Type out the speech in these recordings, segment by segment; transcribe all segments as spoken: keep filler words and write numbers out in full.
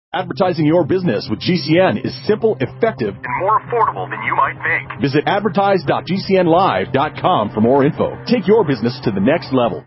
Advertising your business with G C N is simple, effective, and more affordable than you might think. Visit advertise dot g c n live dot com for more info. Take your business to the next level.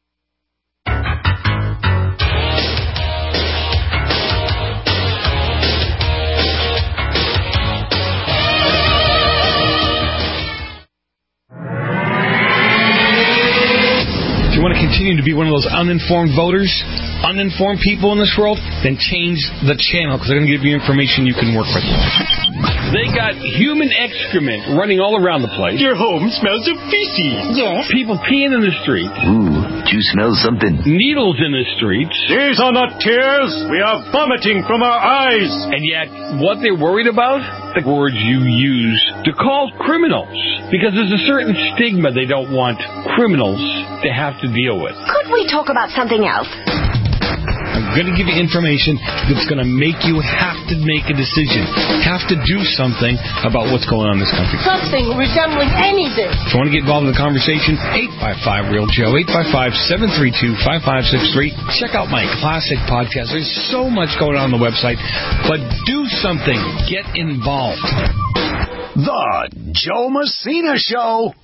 If you want to continue to be one of those uninformed voters, uninformed people in this world, then change the channel because they're going to give you information you can work with. They got human excrement running all around the place. Your home smells of feces. Yes. People peeing in the streets. Ooh, do you smell something? Needles in the streets. These are not tears. We are vomiting from our eyes. And yet, what they're worried about? The words you use to call criminals. Because there's a certain stigma they don't want criminals to have to deal with. Could we talk about something else? I'm going to give you information that's going to make you have to make a decision, have to do something about what's going on in this country. Something resembling anything. If you want to get involved in the conversation, eight five five, real Joe, eight five five, seven three two, five five six three. Check out my classic podcast. There's so much going on on the website, but do something. Get involved. The Joe Messina Show.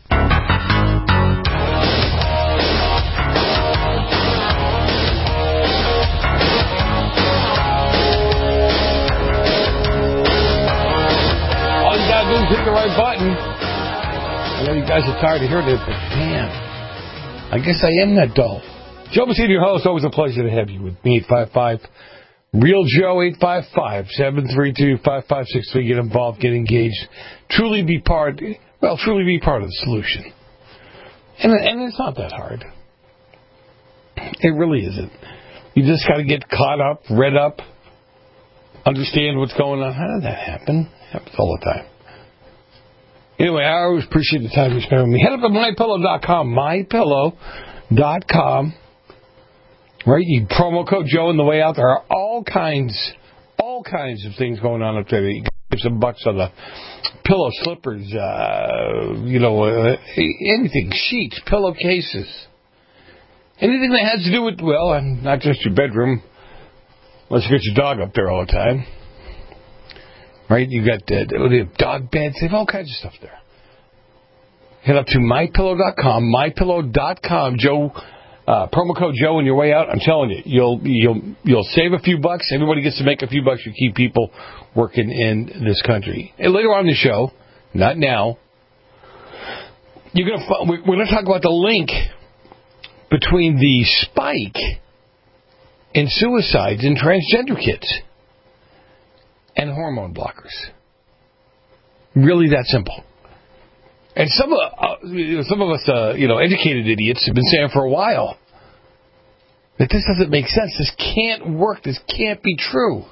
Hit the right button. I know you guys are tired of hearing it, but man, I guess I am that dull. Joe Messina, your host. Always a pleasure to have you with me. eight five five, real Joe, eight five five, seven three two, five five six three. Get involved, get engaged. Truly be part, well, truly be part of the solution. And, and it's not that hard. It really isn't. You just got to get caught up, read up, understand what's going on. How did that happen? It happens all the time. Anyway, I always appreciate the time you spend with me. Head up to my pillow dot com, my pillow dot com. Right? You promo code Joe on the way out. There are all kinds, all kinds of things going on up there. You can give some bucks on the pillow, slippers, uh, you know, uh, anything, sheets, pillowcases. Anything that has to do with, well, and not just your bedroom, unless you get your dog up there all the time. Right? You got uh, they have dog beds. They have all kinds of stuff there. Head up to my pillow dot com, my pillow dot com. Joe, uh, promo code Joe on your way out. I'm telling you, you'll you'll you'll save a few bucks. Everybody gets to make a few bucks to keep people working in this country. And later on in the show, not now, you're gonna we're going to talk about the link between the spike in suicides in transgender kids and hormone blockers. Really that simple. And some of uh, some of us, uh, you know, educated idiots have been saying for a while that this doesn't make sense. This can't work. This can't be true.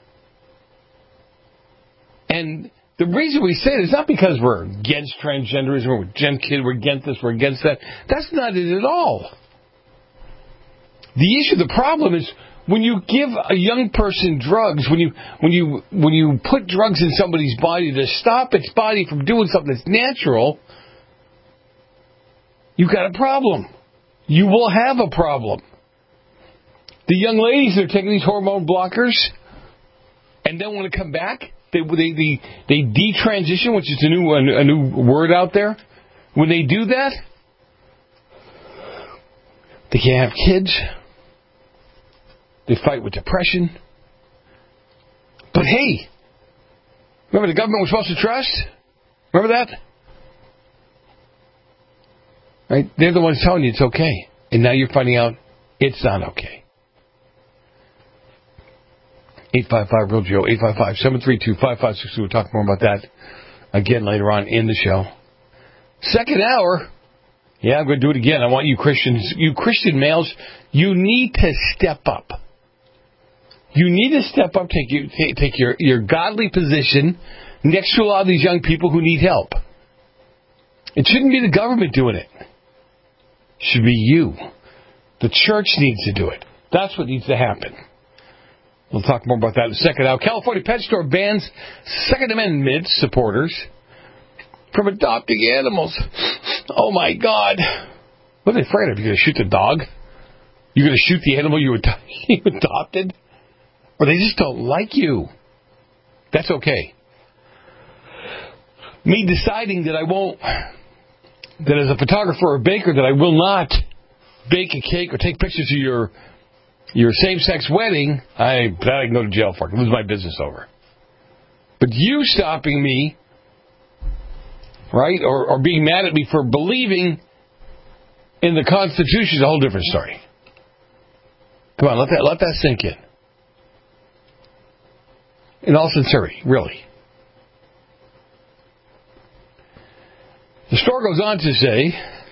And the reason we say it is not because we're against transgenderism, we're against kids, we're against this, we're against that. That's not it at all. The issue, the problem is, when you give a young person drugs, when you when you when you put drugs in somebody's body to stop its body from doing something that's natural, you've got a problem. You will have a problem. The young ladies that are taking these hormone blockers and then want to come back, they they they, they detransition, which is a new a new word out there. When they do that, they can't have kids. They fight with depression. But hey, remember the government we're supposed to trust? Remember that? Right? They're the ones telling you it's okay. And now you're finding out it's not okay. eight five five, real Joe, eight five five, seven three two, five five six two. We'll talk more about that again later on in the show. Second hour. Yeah, I'm going to do it again. I want you Christians, you Christian males, you need to step up. You need to step up, take, you, take, take your, your godly position next to a lot of these young people who need help. It shouldn't be the government doing it. It should be you. The church needs to do it. That's what needs to happen. We'll talk more about that in a second. Now, California Pet Store bans Second Amendment supporters from adopting animals. Oh, my God. What are they afraid of? You're going to shoot the dog? You're going to shoot the animal you, ad- you adopted? Or they just don't like you. That's okay. Me deciding that I won't, that as a photographer or baker, that I will not bake a cake or take pictures of your your same-sex wedding, I, that I can go to jail for. I can lose my business over. But you stopping me, right, or, or being mad at me for believing in the Constitution is a whole different story. Come on, let that let that sink in. In all sincerity, really. The store goes on to say,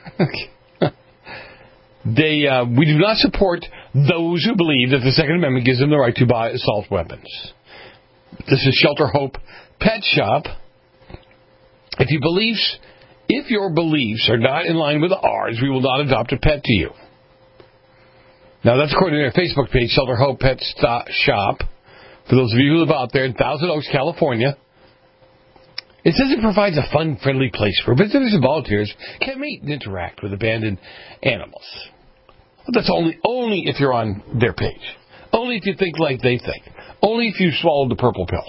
they uh, we do not support those who believe that the Second Amendment gives them the right to buy assault weapons. This is Shelter Hope Pet Shop. If you beliefs, if your beliefs are not in line with ours, we will not adopt a pet to you. Now that's according to their Facebook page, Shelter Hope Pet Shop. For those of you who live out there in Thousand Oaks, California, it says it provides a fun, friendly place where visitors and volunteers can meet and interact with abandoned animals. But that's only only if you're on their page. Only if you think like they think. Only if you swallowed the purple pill.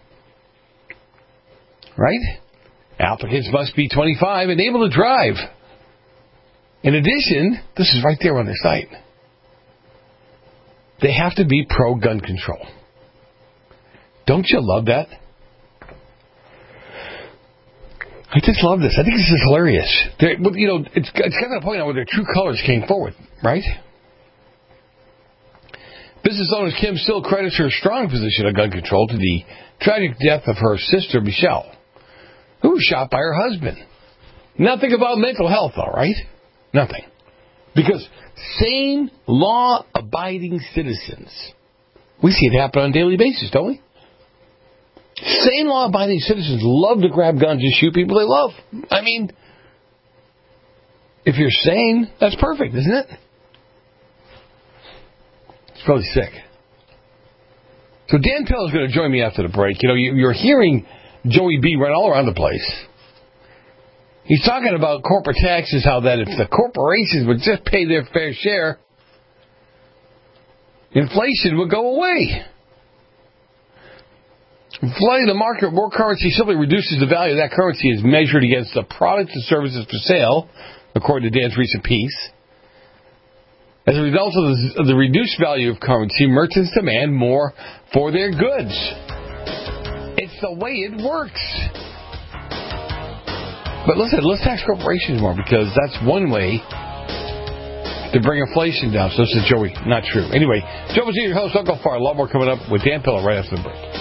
Right? Applicants must be twenty-five and able to drive. In addition, this is right there on their site, they have to be pro-gun control. Don't you love that? I just love this. I think this is hilarious. They're, you know, it's, it's kind of a point out where their true colors came forward, right? Business owner Kim still credits her strong position on gun control to the tragic death of her sister, Michelle, who was shot by her husband. Nothing about mental health, all right? Nothing. Because sane, law-abiding citizens, we see it happen on a daily basis, don't we? Sane, law-abiding citizens love to grab guns and shoot people they love. I mean, if you're sane, that's perfect, isn't it? It's probably sick. So Dan Pell is going to join me after the break. You know, you're hearing Joey B run all around the place. He's talking about corporate taxes, how that if the corporations would just pay their fair share, inflation would go away. Flooding the market war currency simply reduces the value of that currency as measured against the products and services for sale, according to Dan's recent piece. As a result of the, of the reduced value of currency, merchants demand more for their goods. It's the way it works. But listen, let's tax corporations more, because that's one way to bring inflation down. So this is Joey, not true. Anyway, Joe was your host. Don't go far. A lot more coming up with Dan Pilla right after the break.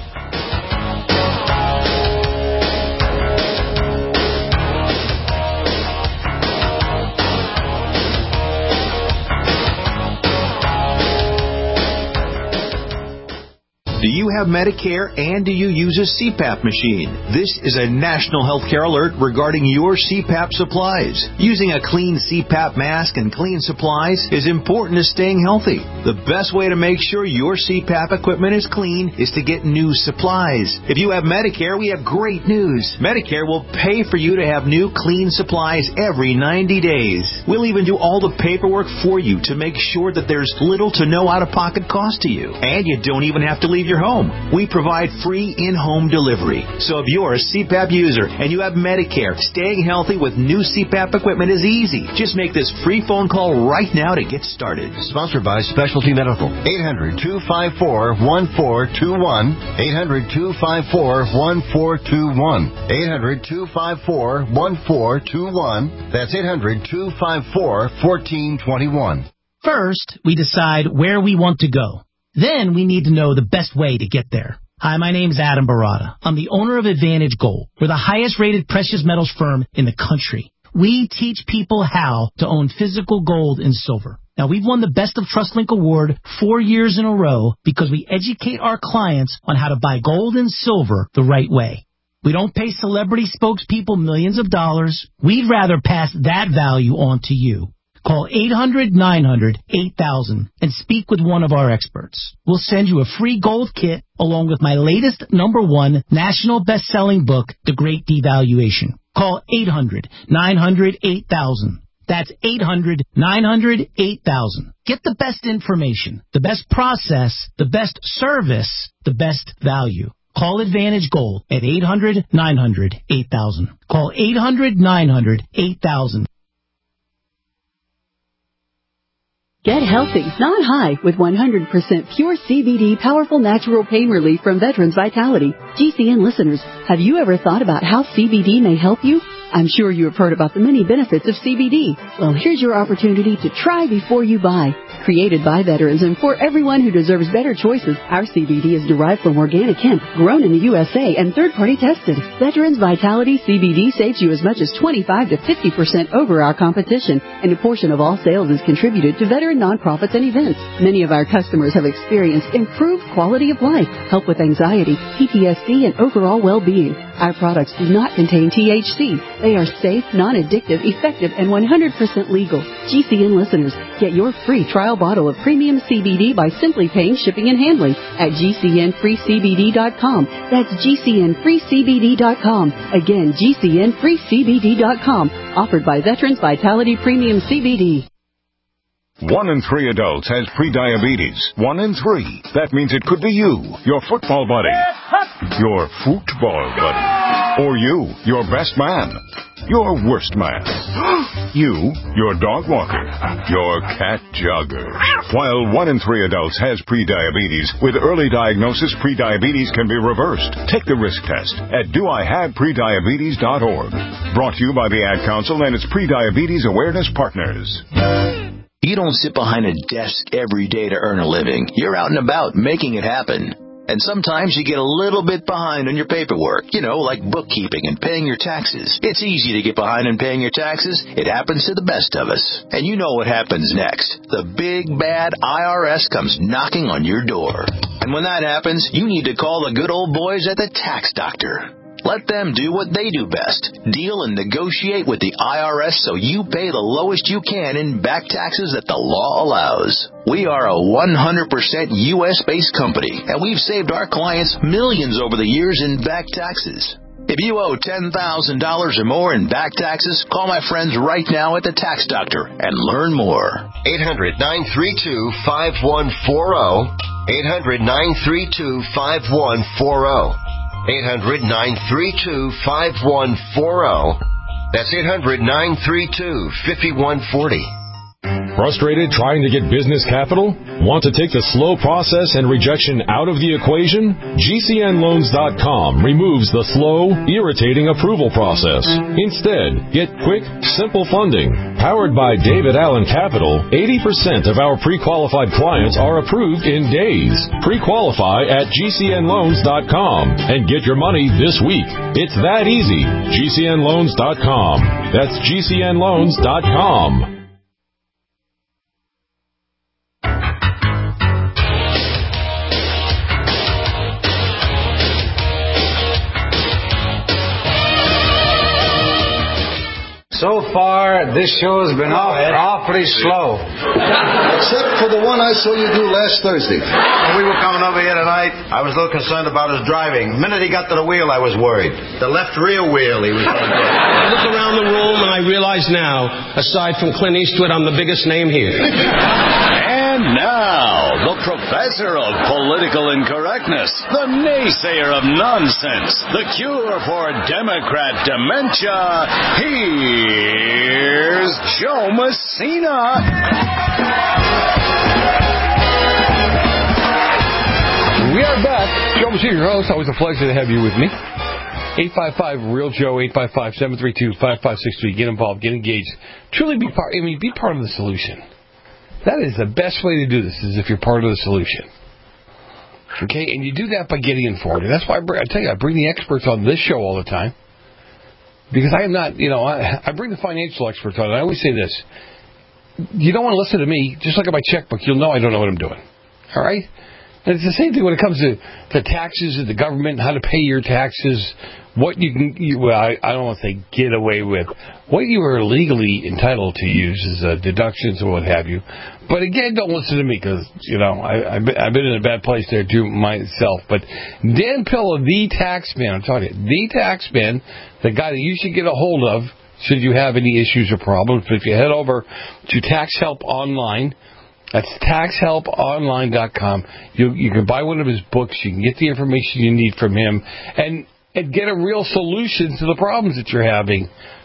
Do you have Medicare and do you use a C PAP machine? This is a national healthcare alert regarding your C PAP supplies. Using a clean C PAP mask and clean supplies is important to staying healthy. The best way to make sure your C PAP equipment is clean is to get new supplies. If you have Medicare, we have great news. Medicare will pay for you to have new clean supplies every ninety days. We'll even do all the paperwork for you to make sure that there's little to no out-of-pocket cost to you. And you don't even have to leave your home. We provide free in-home delivery. So if you're a C PAP user and you have Medicare, staying healthy with new C PAP equipment is easy. Just make this free phone call right now to get started. Sponsored by Specialty Medical. eight hundred, two five four, one four two one. eight hundred, two five four, one four two one. eight hundred, two five four, one four two one. That's eight hundred, two five four, one four two one. First, we decide where we want to go. Then we need to know the best way to get there. Hi, my name is Adam Barada. I'm the owner of Advantage Gold. We're the highest rated precious metals firm in the country. We teach people how to own physical gold and silver. Now, we've won the Best of TrustLink Award four years in a row because we educate our clients on how to buy gold and silver the right way. We don't pay celebrity spokespeople millions of dollars. We'd rather pass that value on to you. Call eight hundred, nine hundred, eight thousand and speak with one of our experts. We'll send you a free gold kit along with my latest number one national best-selling book, The Great Devaluation. Call eight hundred, nine hundred, eight thousand. That's eight hundred, nine hundred, eight thousand. Get the best information, the best process, the best service, the best value. Call Advantage Gold at eight hundred, nine hundred, eight thousand. Call eight hundred, nine hundred, eight thousand. Get healthy, not high, with one hundred percent pure C B D powerful natural pain relief from Veterans Vitality. G C N listeners, have you ever thought about how C B D may help you? I'm sure you have heard about the many benefits of C B D. Well, here's your opportunity to try before you buy. Created by veterans and for everyone who deserves better choices, our C B D is derived from organic hemp, grown in the U S A and third-party tested. Veterans Vitality C B D saves you as much as twenty-five to fifty percent over our competition, and a portion of all sales is contributed to veteran nonprofits and events. Many of our customers have experienced improved quality of life, help with anxiety, P T S D, and overall well-being. Our products do not contain T H C. They are safe, non-addictive, effective, and one hundred percent legal. G C N listeners, get your free trial bottle of premium C B D by simply paying shipping and handling at G C N free C B D dot com. That's G C N free C B D dot com. Again, G C N free C B D dot com. Offered by Veterans Vitality Premium C B D. One in three adults has prediabetes. One in three. That means it could be you, your football buddy, your football buddy, or you, your best man, your worst man, you, your dog walker, your cat jogger. While one in three adults has prediabetes, with early diagnosis, prediabetes can be reversed. Take the risk test at do I have prediabetes dot org. Brought to you by the Ad Council and its Prediabetes Awareness Partners. You don't sit behind a desk every day to earn a living. You're out and about making it happen. And sometimes you get a little bit behind on your paperwork, you know, like bookkeeping and paying your taxes. It's easy to get behind on paying your taxes. It happens to the best of us. And you know what happens next. The big, bad I R S comes knocking on your door. And when that happens, you need to call the good old boys at the Tax Doctor. Let them do what they do best. Deal and negotiate with the I R S so you pay the lowest you can in back taxes that the law allows. We are a one hundred percent U S-based company, and we've saved our clients millions over the years in back taxes. If you owe ten thousand dollars or more in back taxes, call my friends right now at the Tax Doctor and learn more. eight hundred, nine three two, five one four zero. eight hundred, nine three two, five one four zero. eight hundred, nine three two, five one four zero. That's eight hundred, nine three two, five one four zero. Frustrated trying to get business capital? Want to take the slow process and rejection out of the equation? G C N loans dot com removes the slow, irritating approval process. Instead, get quick, simple funding. Powered by David Allen Capital, eighty percent of our pre-qualified clients are approved in days. Pre-qualify at G C N loans dot com and get your money this week. It's that easy. G C N loans dot com. That's G C N loans dot com. So far, this show has been off, awfully slow. Except for the one I saw you do last Thursday. When we were coming over here tonight, I was a little concerned about his driving. The minute he got to the wheel, I was worried. The left rear wheel, he was going to get. I look around the room and I realize now, aside from Clint Eastwood, I'm the biggest name here. And now, the professor of political incorrectness, the naysayer of nonsense, the cure for Democrat dementia, here's Joe Messina. We are back. Joe Messina, your host. Always a pleasure to have you with me. eight five five, real Joe, eight five five, seven three two, five five six three. Get involved, get engaged. Truly be part, I mean, be part of the solution. That is the best way to do this, is if you're part of the solution. Okay, and you do that by getting informed. And that's why I, bring, I tell you, I bring the experts on this show all the time. Because I am not, you know, I, I bring the financial experts on. And I always say this. You don't want to listen to me, just look at my checkbook. You'll know I don't know what I'm doing. All right? And it's the same thing when it comes to, to taxes and the government, how to pay your taxes, what you can, you, well, I, I don't want to say get away with, what you are legally entitled to use as uh, deductions or what have you. But again, don't listen to me because, you know, I, I've, been, I've been in a bad place there too myself. But Dan Pilla, the tax man, I'm talking to you, the tax man, the guy that you should get a hold of, should you have any issues or problems. But if you head over to Tax Help Online, that's tax help online dot com, you, you can buy one of his books. You can get the information you need from him and, and get a real solution to the problems that you're having.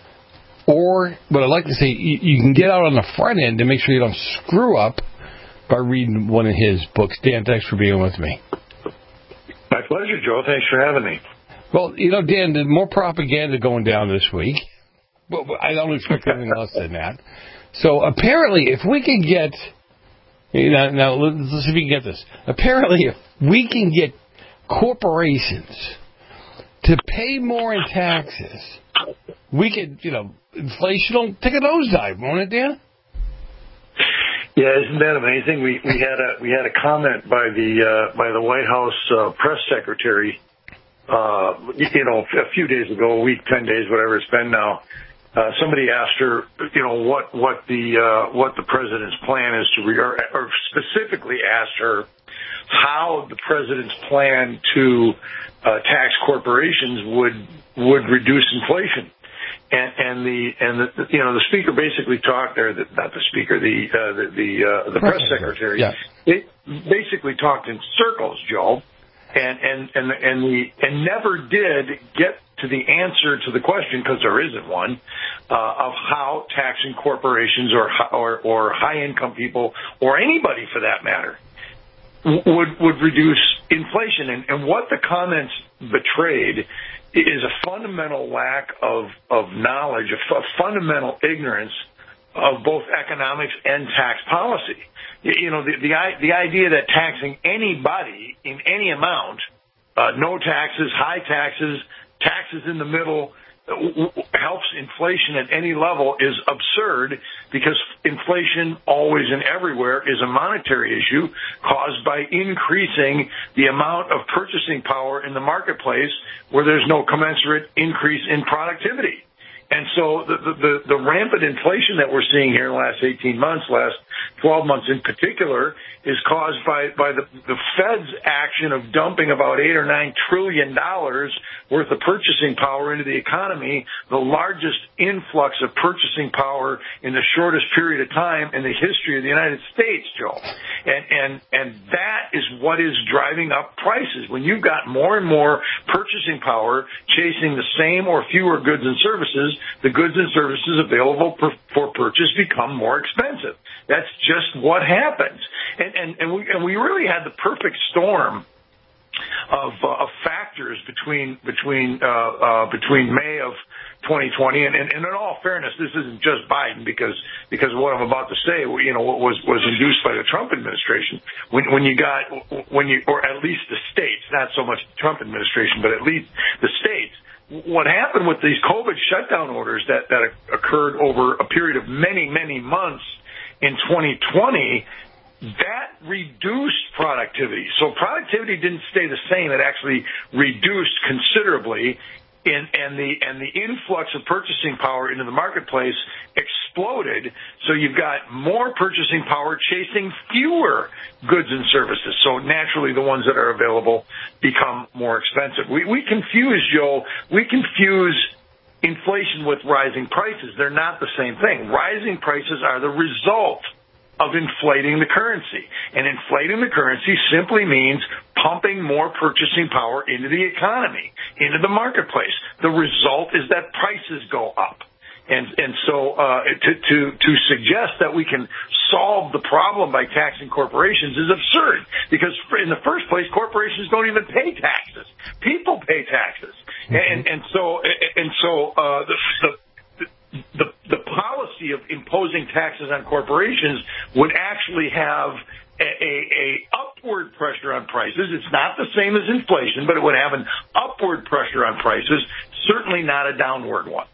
Or, what I'd like to say, you, you can get out on the front end to make sure you don't screw up by reading one of his books. Dan, thanks for being with me. My pleasure, Joe. Thanks for having me. Well, you know, Dan, there's more propaganda going down this week. But I don't expect anything less than that. So apparently, if we can get, you know, now let's see if we can get this. Apparently, if we can get corporations to pay more in taxes, we could, you know, inflation will take a nosedive, won't it, Dan? Yeah, isn't that amazing? We we had a we had a comment by the uh, by the White House uh, press secretary, uh, you know, a few days ago, a week, ten days, whatever it's been now. Uh, somebody asked her, you know, what what the uh, what the president's plan is to, re- or, or specifically asked her how the president's plan to uh, tax corporations would would reduce inflation. And, and the and the you know the speaker basically talked there, the, not the speaker, the uh, the the, uh, the press secretary. Yeah. It basically talked in circles, Joe, and and and and the and never did get to the answer to the question, because there isn't one, uh, of how taxing corporations or or, or high income people or anybody for that matter would would reduce inflation. And, and what the comments betrayed is a fundamental lack of, of knowledge, a f- fundamental ignorance of both economics and tax policy. You know, the, the, the idea that taxing anybody in any amount, uh, no taxes, high taxes, taxes in the middle, helps inflation at any level is absurd, because inflation always and everywhere is a monetary issue caused by increasing the amount of purchasing power in the marketplace where there's no commensurate increase in productivity. And so the, the, the rampant inflation that we're seeing here in the last eighteen months, last twelve months in particular, is caused by, by the, the Fed's action of dumping about eight or nine trillion dollars worth of purchasing power into the economy, the largest influx of purchasing power in the shortest period of time in the history of the United States, Joe. And, and, and that is what is driving up prices. When you've got more and more purchasing power chasing the same or fewer goods and services, the goods and services available for, for purchase become more expensive. That's just what happens. And, and, and, we, and we really had the perfect storm of, uh, of factors between between uh, uh, between May of twenty twenty and, and, and in all fairness, this isn't just Biden, because because of what I'm about to say, you know, what was was induced by the Trump administration. When when you got when you or at least the states, not so much the Trump administration, but at least the states. What happened with these COVID shutdown orders that that occurred over a period of many many months in twenty twenty. That reduced productivity. So productivity didn't stay the same. It actually reduced considerably, in, and the and the influx of purchasing power into the marketplace exploded. So you've got more purchasing power chasing fewer goods and services. So naturally, the ones that are available become more expensive. We, we confuse, Joe, we confuse inflation with rising prices. They're not the same thing. Rising prices are the result of inflating the currency. And inflating the currency simply means pumping more purchasing power into the economy, into the marketplace. The result is that prices go up. And and so uh, to, to to suggest that we can solve the problem by taxing corporations is absurd, because in the first place, corporations don't even pay taxes. People pay taxes. Mm-hmm. And and so and so uh, the, the The, the policy of imposing taxes on corporations would actually have a, a, a upward pressure on prices. It's not the same as inflation, but it would have an upward pressure on prices, certainly not a downward one.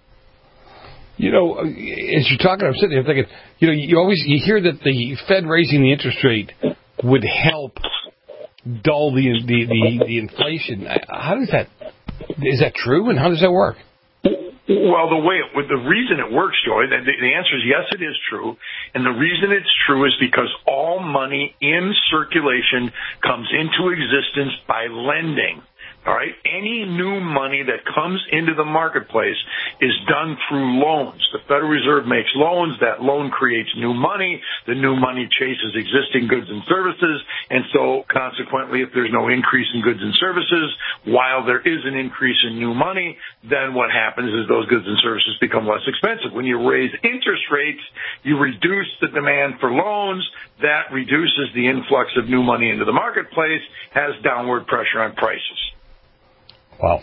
You know, as you're talking, I'm sitting here thinking, you know, you always you hear that the Fed raising the interest rate would help dull the the, the, the inflation. How does that, is that true, and how does that work? Well, the way it, the reason it works, Joy, the, the answer is yes, it is true. And the reason it's true is because all money in circulation comes into existence by lending. All right. Any new money that comes into the marketplace is done through loans. The Federal Reserve makes loans. That loan creates new money. The new money chases existing goods and services. And so consequently, if there's no increase in goods and services, while there is an increase in new money, then what happens is those goods and services become less expensive. When you raise interest rates, you reduce the demand for loans. That reduces the influx of new money into the marketplace, has downward pressure on prices. Wow.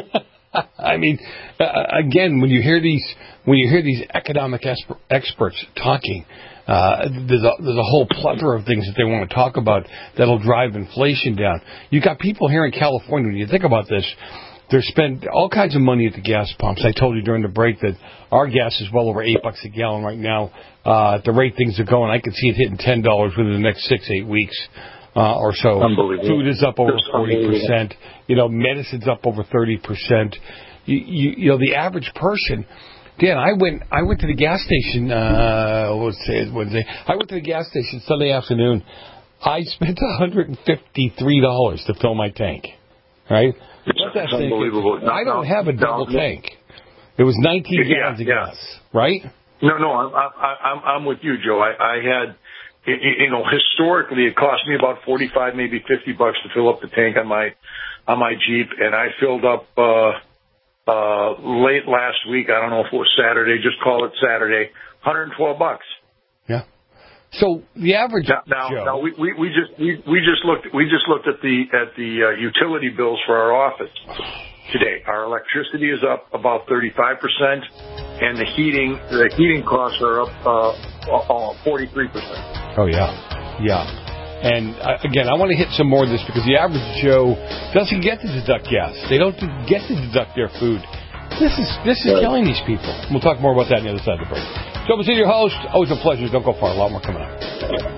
I mean, uh, again, when you hear these when you hear these economic esp- experts talking, uh, there's a there's a whole plethora of things that they want to talk about that'll drive inflation down. You got people here in California. When you think about this, they're spending all kinds of money at the gas pumps. I told you during the break that our gas is well over eight bucks a gallon right now. Uh, at the rate things are going, I could see it hitting ten dollars within the next six eight weeks. Uh, or so. Food is up over forty percent. You know, medicine's up over thirty percent. You, you, you know, the average person. Dan, I went. I went to the gas station. Uh, let's say Wednesday. I went to the gas station Sunday afternoon. I spent one hundred and fifty-three dollars to fill my tank. Right? It's that unbelievable. I don't have a double no, tank. It was nineteen yeah, gallons of yeah. gas. Right? No, no. I'm I'm I'm with you, Joe. I, I had. You know, historically, it cost me about forty-five, maybe fifty bucks to fill up the tank on my on my Jeep, and I filled up uh, uh, late last week. I don't know if it was Saturday. Just call it Saturday. one hundred twelve bucks. Yeah. So the average. Now, now, Joe, now we, we, we just we, we just looked we just looked at the at the uh, utility bills for our office today. Our electricity is up about thirty-five percent, and the heating the heating costs are up uh, forty-three percent. Oh, yeah. Yeah. And, uh, again, I want to hit some more of this because the average Joe doesn't get to deduct gas. They don't get to deduct their food. This is this is right. killing these people. We'll talk more about that on the other side of the break. Joe Messina, your host. Always a pleasure. Don't go far. A lot more coming up.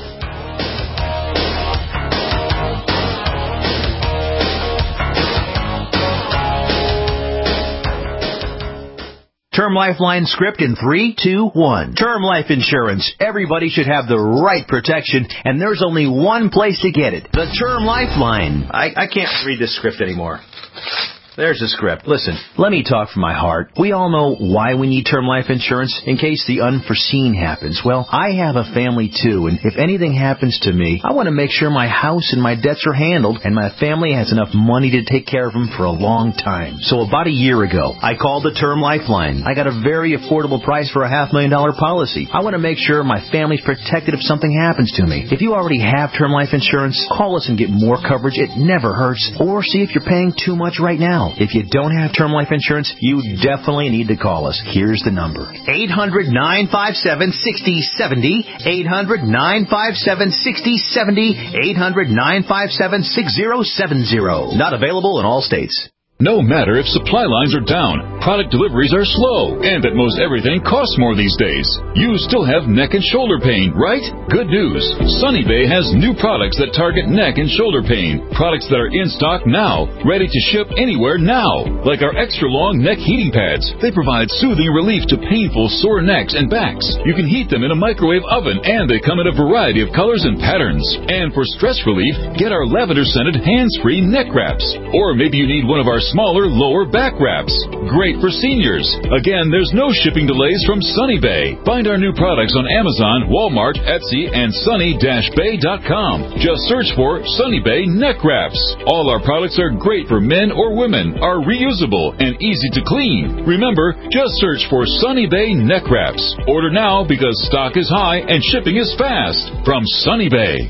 Term Lifeline script in three, two, one. Term life insurance. Everybody should have the right protection, and there's only one place to get it. The Term Lifeline. I, I can't read this script anymore. There's the script. Listen, let me talk from my heart. We all know why we need term life insurance, in case the unforeseen happens. Well, I have a family too, and if anything happens to me, I want to make sure my house and my debts are handled, and my family has enough money to take care of them for a long time. So about a year ago, I called the Term Lifeline. I got a very affordable price for a half million dollar policy. I want to make sure my family's protected if something happens to me. If you already have term life insurance, call us and get more coverage. It never hurts. Or see if you're paying too much right now. If you don't have term life insurance, you definitely need to call us. Here's the number. eight hundred, nine five seven, six oh seven oh. eight hundred, nine five seven, six oh seven oh. eight hundred, nine five seven, six oh seven oh. Not available in all states. No matter if supply lines are down, product deliveries are slow, and that most everything costs more these days, you still have neck and shoulder pain, right? Good news. Sunny Bay has new products that target neck and shoulder pain. Products that are in stock now, ready to ship anywhere now. Like our extra long neck heating pads. They provide soothing relief to painful sore necks and backs. You can heat them in a microwave oven, and they come in a variety of colors and patterns. And for stress relief, get our lavender-scented hands-free neck wraps. Or maybe you need one of our smaller lower back wraps. Great for seniors. Again, there's no shipping delays from Sunny Bay. Find our new products on Amazon, Walmart, Etsy, and sunny dash bay dot com. Just search for Sunny Bay Neck Wraps. All our products are great for men or women, are reusable, and easy to clean. Remember, just search for Sunny Bay Neck Wraps. Order now because stock is high and shipping is fast. From Sunny Bay.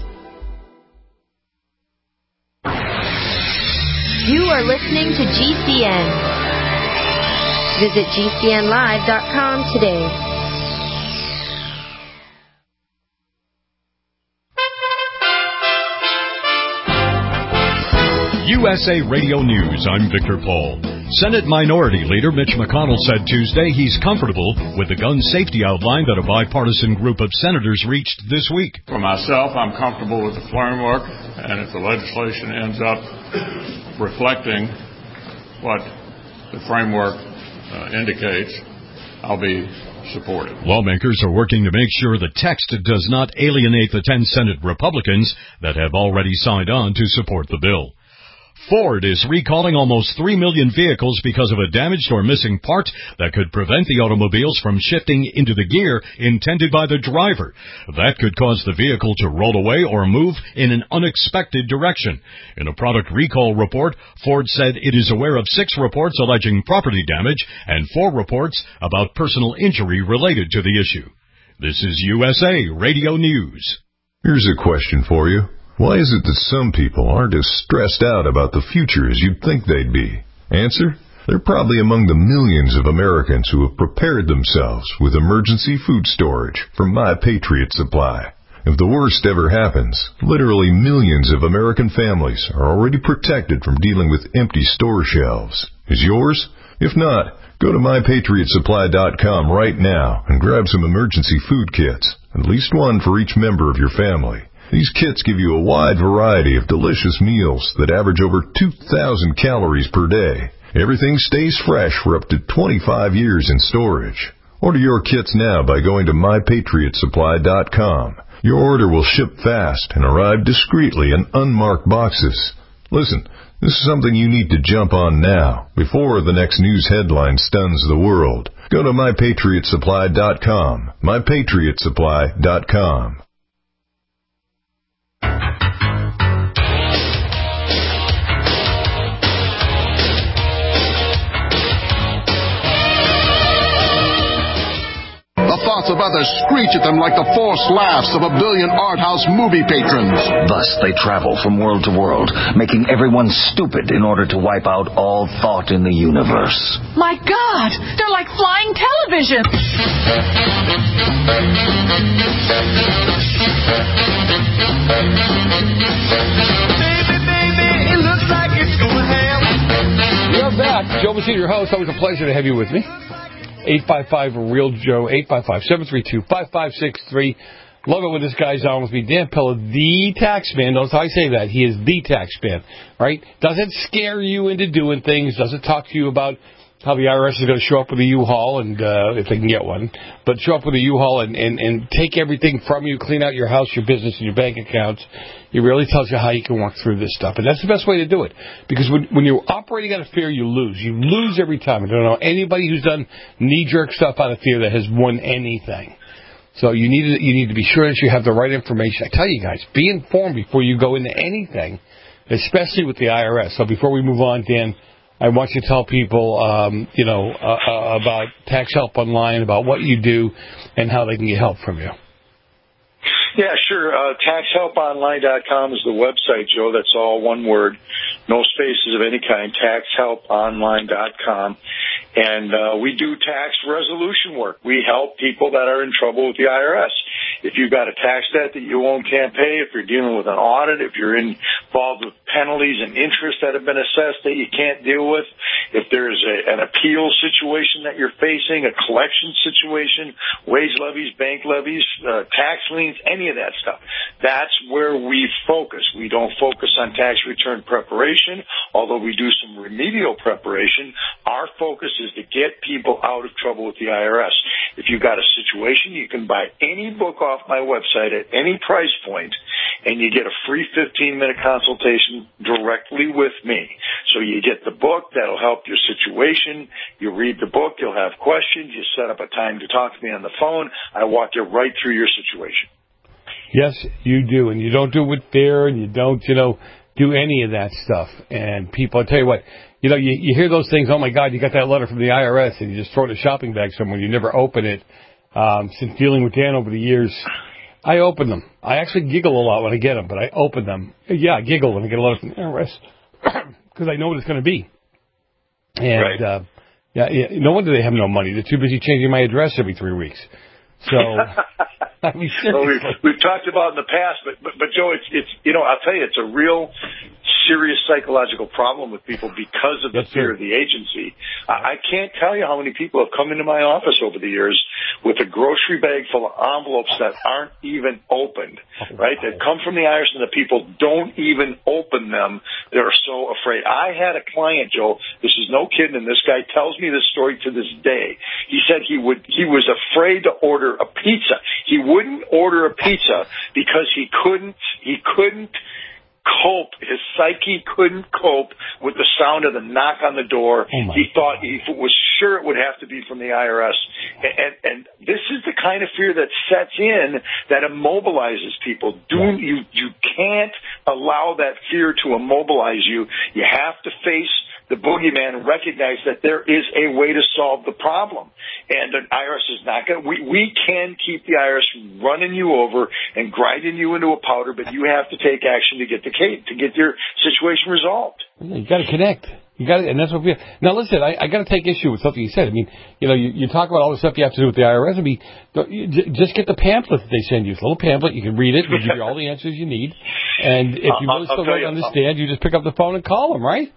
You are listening to G C N. Visit G C N live dot com today. U S A Radio News, I'm Victor Paul. Senate Minority Leader Mitch McConnell said Tuesday he's comfortable with the gun safety outline that a bipartisan group of senators reached this week. For myself, I'm comfortable with the framework, and if the legislation ends up reflecting what the framework uh, indicates, I'll be supportive. Lawmakers are working to make sure the text does not alienate the ten Senate Republicans that have already signed on to support the bill. Ford is recalling almost three million vehicles because of a damaged or missing part that could prevent the automobiles from shifting into the gear intended by the driver. That could cause the vehicle to roll away or move in an unexpected direction. In a product recall report, Ford said it is aware of six reports alleging property damage and four reports about personal injury related to the issue. This is U S A Radio News. Here's a question for you. Why is it that some people aren't as stressed out about the future as you'd think they'd be? Answer: they're probably among the millions of Americans who have prepared themselves with emergency food storage from My Patriot Supply. If the worst ever happens, literally millions of American families are already protected from dealing with empty store shelves. Is yours? If not, go to my patriot supply dot com right now and grab some emergency food kits, at least one for each member of your family. These kits give you a wide variety of delicious meals that average over two thousand calories per day. Everything stays fresh for up to twenty-five years in storage. Order your kits now by going to my patriot supply dot com. Your order will ship fast and arrive discreetly in unmarked boxes. Listen, this is something you need to jump on now, before the next news headline stuns the world. Go to my patriot supply dot com. my patriot supply dot com. The thoughts of others screech at them like the forced laughs of a billion art house movie patrons. Thus they travel from world to world, making everyone stupid in order to wipe out all thought in the universe. My God, they're like flying television. Baby, baby, it looks like it's going to hell. We're back. Joe Messina, your host. Always a pleasure to have you with me. eight five five, real Joe, eight five five, seven three two, five five six three. Love it when this guy's on with me. Dan Pilla, the tax man. Notice how I say that. He is the tax man, right? Doesn't scare you into doing things. Doesn't talk to you about how the I R S is going to show up with a U-Haul, and uh, if they can get one. But show up with a U-Haul and, and, and take everything from you, clean out your house, your business, and your bank accounts. He really tells you how you can work through this stuff. And that's the best way to do it. Because when, when you're operating out of fear, you lose. You lose every time. I don't know anybody who's done knee-jerk stuff out of fear that has won anything. So you need to, you need to be sure that you have the right information. I tell you guys, be informed before you go into anything, especially with the I R S. So before we move on, Dan, I want you to tell people, um, you know, uh, uh, about Tax Help Online, about what you do, and how they can get help from you. Yeah, sure. Uh, tax help online dot com is the website, Joe. That's all one word. No spaces of any kind. tax help online dot com. And uh, we do tax resolution work. We help people that are in trouble with the I R S. If you've got a tax debt that you own can't pay, if you're dealing with an audit, if you're involved with penalties and interest that have been assessed that you can't deal with, if there's a, an appeal situation that you're facing, a collection situation, wage levies, bank levies, uh, tax liens, any of that stuff, that's where we focus. We don't focus on tax return preparation, although we do some remedial preparation. Our focus is to get people out of trouble with the I R S. If you've got a situation, you can buy any book off my website at any price point, and you get a free fifteen-minute consultation directly with me. So you get the book. That'll help your situation. You read the book. You'll have questions. You set up a time to talk to me on the phone. I walk you right through your situation. Yes, you do. And you don't do it with fear, and you don't, you know, do any of that stuff. And people, I tell you what, you know, you, you hear those things, oh, my God, you got that letter from the I R S, and you just throw it in a shopping bag somewhere. You never open it. Um, since dealing with Dan over the years, I open them. I actually giggle a lot when I get them, but I open them. Yeah, I giggle when I get a letter from the I R S because I know what it's going to be. And, right. uh, yeah, yeah, no wonder they have no money. They're too busy changing my address every three weeks. So, I mean, well, we've, we've talked about in the past, but, but, but Joe, it's, it's, you know, I'll tell you, it's a real serious psychological problem with people because of the yes, fear sir. of the agency. I, I can't tell you how many people have come into my office over the years with a grocery bag full of envelopes that aren't even opened, right? That come from the I R S, and the people don't even open them. They're so afraid. I had a client, Joe, this is no kidding, and this guy tells me this story to this day. He said he would, he was afraid to order a pizza. He wouldn't order a pizza because he couldn't, he couldn't cope. His psyche couldn't cope with the sound of the knock on the door. Oh he thought he was sure it would have to be from the I R S. And, and, and this is the kind of fear that sets in that immobilizes people. Do Right. you you can't allow that fear to immobilize you. You have to face the boogeyman and recognize that there is a way to solve the problem. And the I R S is not going to, we, we can keep the I R S from running you over and grinding you into a powder, but you have to take action to get the case, to get your situation resolved. Yeah, you got to connect. You got to, and that's what we. Now, listen, I, I got to take issue with something you said. I mean, you know, you, you talk about all the stuff you have to do with the I R S. I mean, you, just get the pamphlet that they send you. It's a little pamphlet. You can read it. It'll give you all the answers you need. And if you really still don't understand, you just pick up the phone and call them, right?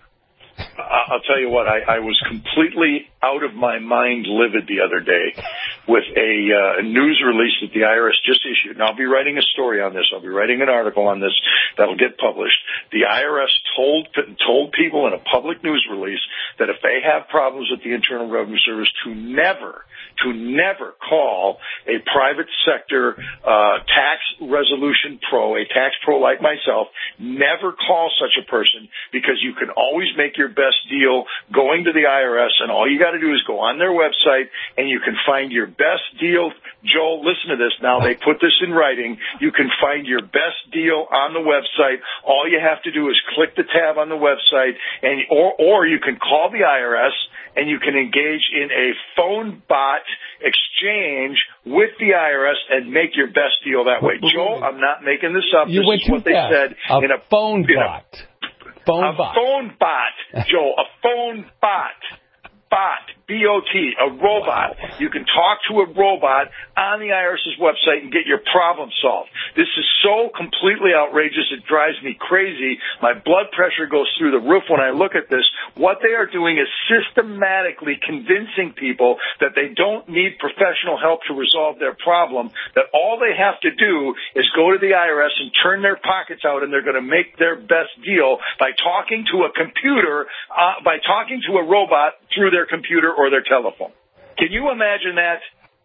I'll tell you what, I, I was completely out of my mind livid the other day with a, uh, a news release that the I R S just issued. And I'll be writing a story on this. I'll be writing an article on this that'll get published. The I R S told told people in a public news release that if they have problems with the Internal Revenue Service, to never, to never call a private sector uh, tax resolution pro, a tax pro like myself, never call such a person, because you can always make your best deal going to the I R S, and all you got to do is go on their website and you can find your best deal. Joel, listen to this. Now they put this in writing. You can find your best deal on the website. All you have to do is click the tab on the website, and or or you can call the I R S and you can engage in a phone bot exchange with the I R S and make your best deal that way. Joel, I'm not making this up. You this went is what too they fast. said A in a phone in bot. A, Phone a bot. phone bot, Joe, a phone bot. Bot, B O T, a robot. Wow. You can talk to a robot on the IRS's website and get your problem solved. This is so completely outrageous, it drives me crazy. My blood pressure goes through the roof when I look at this. What they are doing is systematically convincing people that they don't need professional help to resolve their problem, that all they have to do is go to the I R S and turn their pockets out, and they're going to make their best deal by talking to a computer, uh, by talking to a robot through their computer or their telephone. Can you imagine that?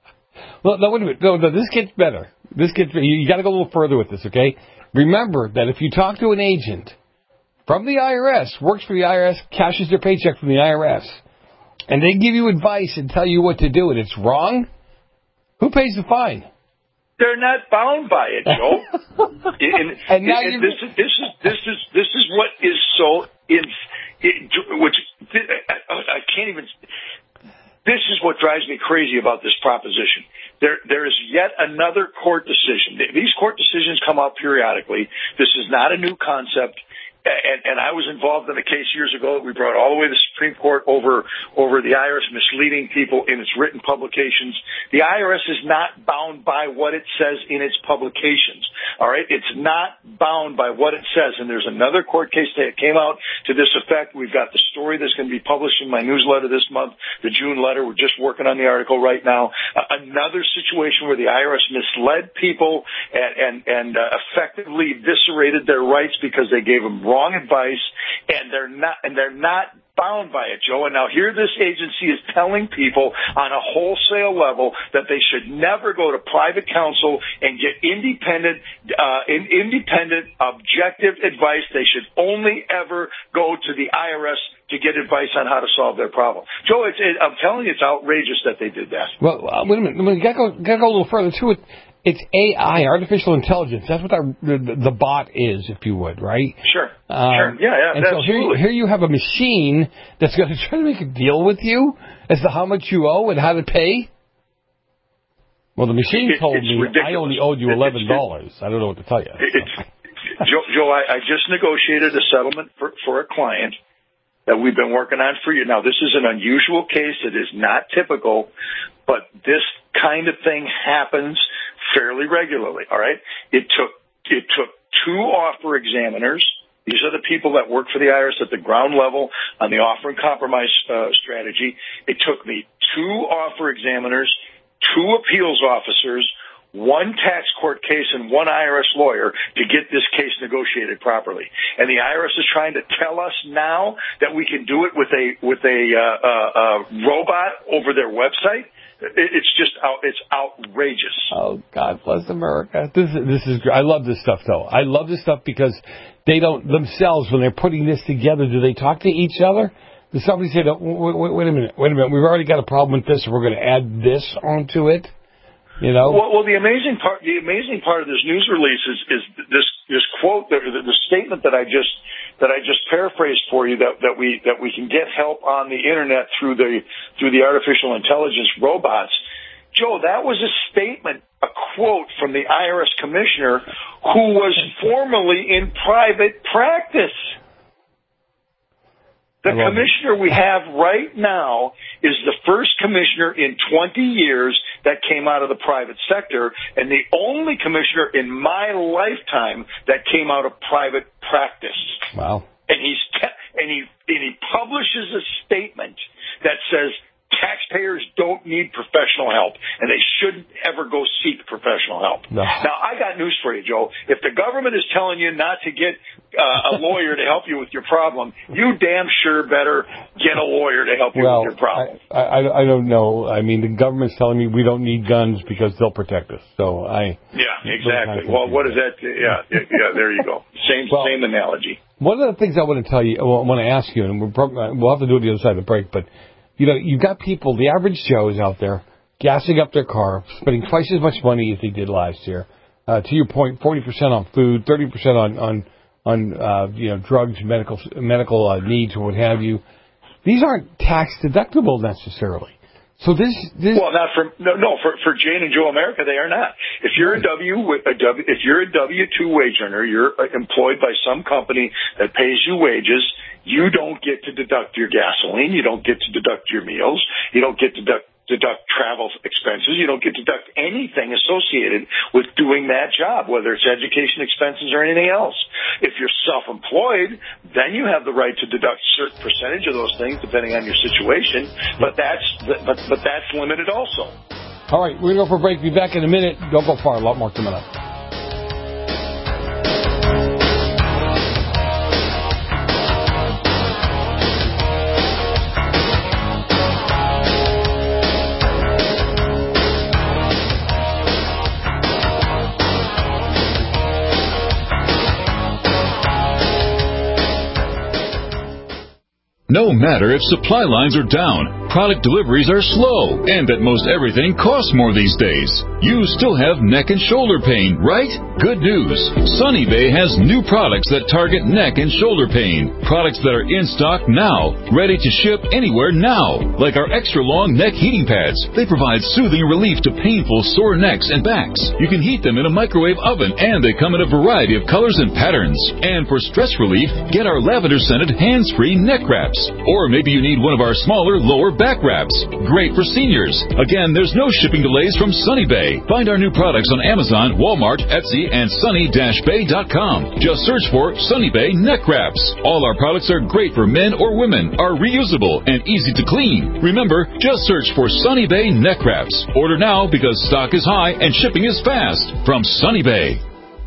Well, no, wait a minute. No, no, this gets better. This gets you, you got to go a little further with this, okay? Remember that if you talk to an agent from the I R S, works for the I R S, cashes their paycheck from the I R S, and they give you advice and tell you what to do, and it's wrong, who pays the fine? They're not bound by it, Joe. and and now and this is this is this is this is what is so in it, which I, I can't even. This is what drives me crazy about this proposition. There, there is yet another court decision. These court decisions come out periodically. This is not a new concept. And, and I was involved in a case years ago that we brought all the way to the Supreme Court over over the I R S misleading people in its written publications. The I R S is not bound by what it says in its publications. All right, it's not bound by what it says. And there's another court case that came out to this effect. We've got the story that's going to be published in my newsletter this month, the June letter. We're just working on the article right now. Uh, another situation where the I R S misled people and and, and uh, effectively eviscerated their rights because they gave them wrong advice, and they're not and they're not bound by it, Joe. And now here this agency is telling people on a wholesale level that they should never go to private counsel and get independent, uh, in, independent, objective advice. They should only ever go to the I R S to get advice on how to solve their problem. Joe, it's, it, I'm telling you, it's outrageous that they did that. Well, uh, wait a minute. You got to go, got to go a little further to it. It's A I, artificial intelligence. That's what our, the, the bot is, if you would, right? Sure. Um, sure. Yeah, yeah, and so here, here you have a machine that's going to try to make a deal with you as to how much you owe and how to pay. Well, the machine it, told me ridiculous. I only owed you eleven dollars. I don't know what to tell you. It's, Joe, Joe I, I just negotiated a settlement for, for a client that we've been working on for you. Now, this is an unusual case. It is not typical, but this kind of thing happens fairly regularly, all right? It took it took two offer examiners. These are the people that work for the I R S at the ground level on the offer and compromise uh, strategy. It took me two offer examiners, two appeals officers, one tax court case, and one I R S lawyer to get this case negotiated properly. And the I R S is trying to tell us now that we can do it with a with a uh, uh, uh, robot over their website. It's just out. It's outrageous. Oh, God bless America. This is this is. I love this stuff, though. I love this stuff because they don't themselves, when they're putting this together, do they talk to each other? Does somebody say, oh, wait, wait, wait a minute, wait a minute, we've already got a problem with this, so we're going to add this onto it? You know? Well, well, the amazing part, the amazing part of this news release is, is this this quote, the, the statement that I just that I just paraphrased for you, that, that we that we can get help on the internet through the through the artificial intelligence robots. Joe, that was a statement, a quote from the I R S commissioner who was formerly in private practice. The commissioner we have right now is the first commissioner in twenty years that came out of the private sector, and the only commissioner in my lifetime that came out of private practice. Wow. And he's te- and he and he publishes a statement that says taxpayers don't need professional help, and they shouldn't ever go seek professional help. No. Now, I got news for you, Joe. If the government is telling you not to get uh, a lawyer to help you with your problem, you damn sure better get a lawyer to help you well, with your problem. I, I, I don't know. I mean, the government's telling me we don't need guns because they'll protect us. So I. Yeah, exactly. Well, what is that? Yeah, yeah, yeah, there you go. Same, well, same analogy. One of the things I want to tell you, I want to ask you, and we'll, probably, we'll have to do it the other side of the break, but you know, you've got people, the average Joes out there, gassing up their car, spending twice as much money as they did last year. Uh, to your point, forty percent on food, thirty percent on, on, on, uh, you know, drugs, medical, medical uh, needs, or what have you. These aren't tax deductible necessarily. So this, this. Well, not for, no, no, for, for Jane and Joe America, they are not. If you're a W, a W, if you're a W two wage earner, you're employed by some company that pays you wages, you don't get to deduct your gasoline. You don't get to deduct your meals. You don't get to deduct, deduct travel expenses. You don't get to deduct anything associated with doing that job, whether it's education expenses or anything else. If you're self-employed, then you have the right to deduct a certain percentage of those things depending on your situation, but that's but, but that's limited also. All right, we're going to go for a break. Be back in a minute. Don't go far. A lot more coming up. No matter if supply lines are down, product deliveries are slow, and that most everything costs more these days, you still have neck and shoulder pain, right? Good news. Sunny Bay has new products that target neck and shoulder pain. Products that are in stock now, ready to ship anywhere now. Like our extra long neck heating pads. They provide soothing relief to painful sore necks and backs. You can heat them in a microwave oven, and they come in a variety of colors and patterns. And for stress relief, get our lavender-scented hands-free neck wraps. Or maybe you need one of our smaller lower back wraps. Great for seniors. Again, there's no shipping delays from Sunny Bay. Find our new products on Amazon, Walmart, Etsy, and sunny dash bay dot com. Just search for Sunny Bay Neck Wraps. All our products are great for men or women, are reusable, and easy to clean. Remember, just search for Sunny Bay Neck Wraps. Order now because stock is high and shipping is fast. From Sunny Bay.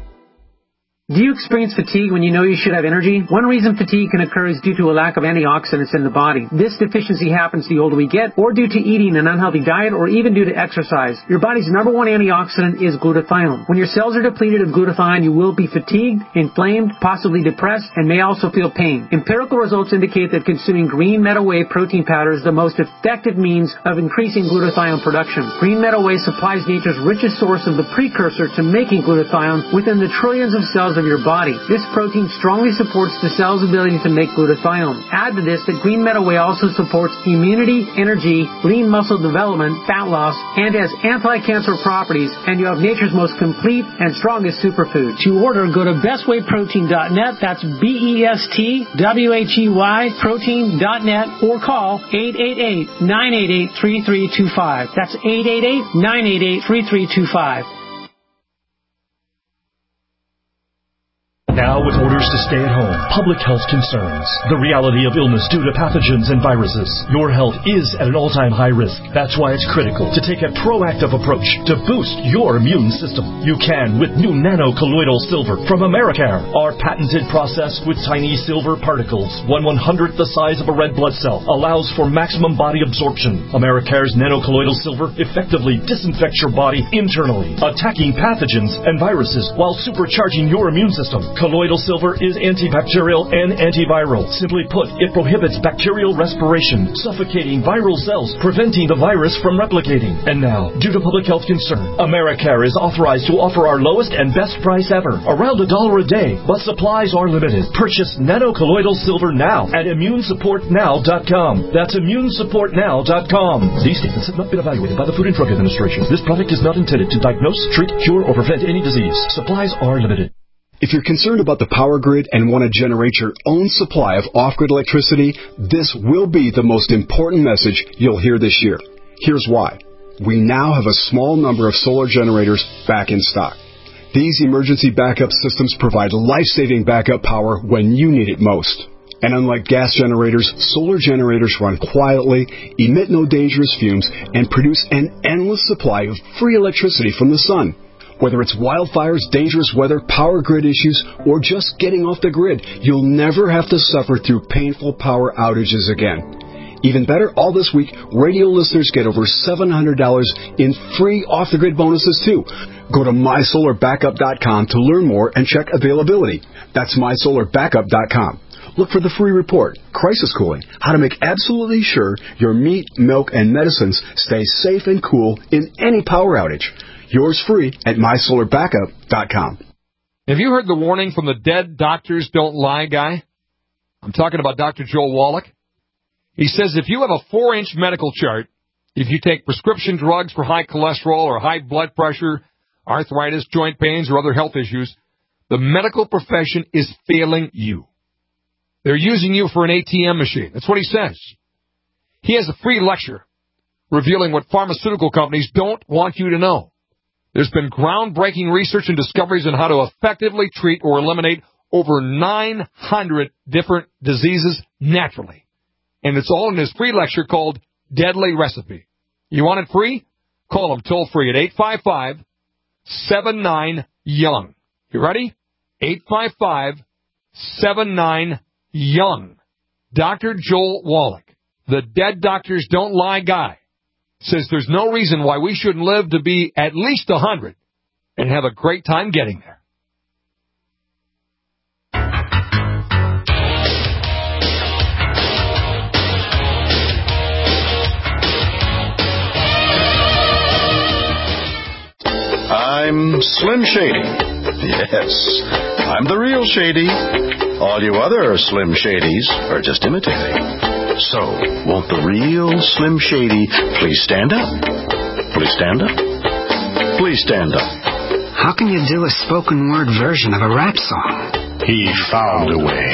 Do you experience fatigue when you know you should have energy? One reason fatigue can occur is due to a lack of antioxidants in the body. This deficiency happens the older we get, or due to eating an unhealthy diet, or even due to exercise. Your body's number one antioxidant is glutathione. When your cells are depleted of glutathione, you will be fatigued, inflamed, possibly depressed, and may also feel pain. Empirical results indicate that consuming green meadow whey protein powder is the most effective means of increasing glutathione production. Green meadow whey supplies nature's richest source of the precursor to making glutathione within the trillions of cells of your body. This protein strongly supports the cell's ability to make glutathione. Add to this that green meadow whey also supports immunity, energy, lean muscle development, fat loss, and has anti-cancer properties, and you have nature's most complete and strongest superfood. To order, go to best whey protein dot net. That's B E S T W H E Y protein dot net, or call eight eight eight, nine eight eight, three three two five. That's eight eight eight, nine eight eight, three three two five. Now with orders to stay at home, public health concerns, the reality of illness due to pathogens and viruses, your health is at an all-time high risk. That's why it's critical to take a proactive approach to boost your immune system. You can with new nano-colloidal silver from Americare. Our patented process with tiny silver particles, one one-hundredth the size of a red blood cell, allows for maximum body absorption. Americare's nano-colloidal silver effectively disinfects your body internally, attacking pathogens and viruses while supercharging your immune system. Colloidal silver is antibacterial and antiviral. Simply put, it prohibits bacterial respiration, suffocating viral cells, preventing the virus from replicating. And now, due to public health concern, Americare is authorized to offer our lowest and best price ever, around a dollar a day, but supplies are limited. Purchase nano-colloidal silver now at immune support now dot com. That's immune support now dot com. These statements have not been evaluated by the Food and Drug Administration. This product is not intended to diagnose, treat, cure, or prevent any disease. Supplies are limited. If you're concerned about the power grid and want to generate your own supply of off-grid electricity, this will be the most important message you'll hear this year. Here's why. We now have a small number of solar generators back in stock. These emergency backup systems provide life-saving backup power when you need it most. And unlike gas generators, solar generators run quietly, emit no dangerous fumes, and produce an endless supply of free electricity from the sun. Whether it's wildfires, dangerous weather, power grid issues, or just getting off the grid, you'll never have to suffer through painful power outages again. Even better, all this week, radio listeners get over seven hundred dollars in free off-the-grid bonuses, too. Go to my solar backup dot com to learn more and check availability. That's my solar backup dot com. Look for the free report, Crisis Cooling, how to make absolutely sure your meat, milk, and medicines stay safe and cool in any power outage. Yours free at my solar backup dot com. Have you heard the warning from the dead doctors don't lie guy? I'm talking about Doctor Joel Wallach. He says if you have a four-inch medical chart, if you take prescription drugs for high cholesterol or high blood pressure, arthritis, joint pains, or other health issues, the medical profession is failing you. They're using you for an A T M machine. That's what he says. He has a free lecture revealing what pharmaceutical companies don't want you to know. There's been groundbreaking research and discoveries on how to effectively treat or eliminate over nine hundred different diseases naturally. And it's all in his free lecture called Deadly Recipe. You want it free? Call him toll free at eight five five, seven nine, young. You ready? eight five five, seven nine, young. Doctor Joel Wallach, the dead doctors don't lie guy, says there's no reason why we shouldn't live to be at least one hundred and have a great time getting there. I'm Slim Shady. Yes, I'm the real Shady. All you other Slim Shadys are just imitating. So, won't the real Slim Shady please stand up? Please stand up. Please stand up. How can you do a spoken word version of a rap song? He found a way.